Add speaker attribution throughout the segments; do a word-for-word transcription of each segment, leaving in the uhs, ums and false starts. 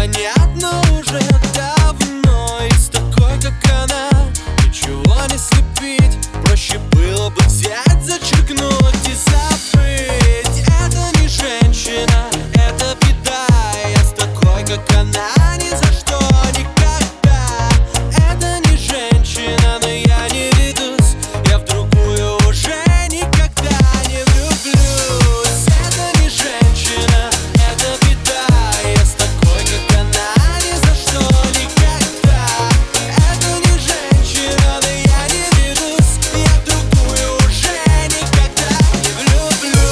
Speaker 1: понятно уже давно. И с такой, как она, ничего не слепить. Проще было бы взять, зачеркнуть и забыть. Это не женщина, это беда. Я с такой, как она, ни за что никогда. Это не женщина, но я не ведусь. Я в другую уже никогда не влюблюсь. Это не женщина, это беда. Я с такой, как она, ни за что никогда. Это не женщина, но я не ведусь. Я в другую уже никогда не влюблюсь.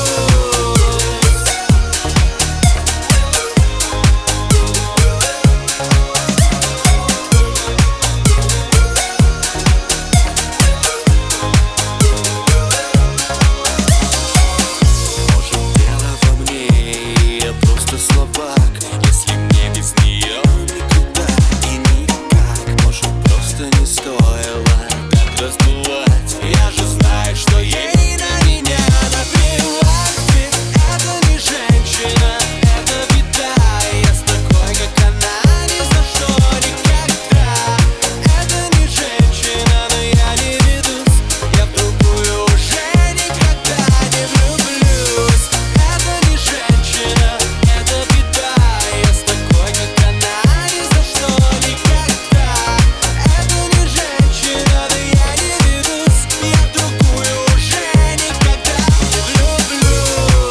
Speaker 1: Может, дело во мне, я просто слабак. Если мне без нее никуда и никак. Может, просто не стоило так раздувать. Я же знаю, что ей на меня наплевать. Ведь это не женщина, это беда. Я с такой, как она, ни за что никогда. Это не женщина, но я не ведусь. Я в другую уже никогда не влюблюсь. Это не женщина, это беда. Я с такой, как она, ни за что никогда. Это не женщина, но я не ведусь. Я в другую уже никогда не влюблюсь.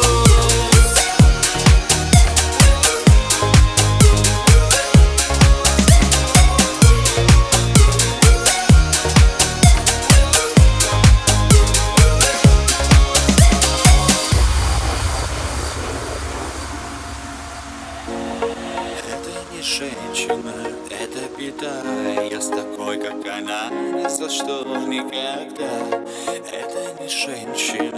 Speaker 1: Это не женщина, это беда. Я с такой, как она, ни за что никогда. Это не женщина.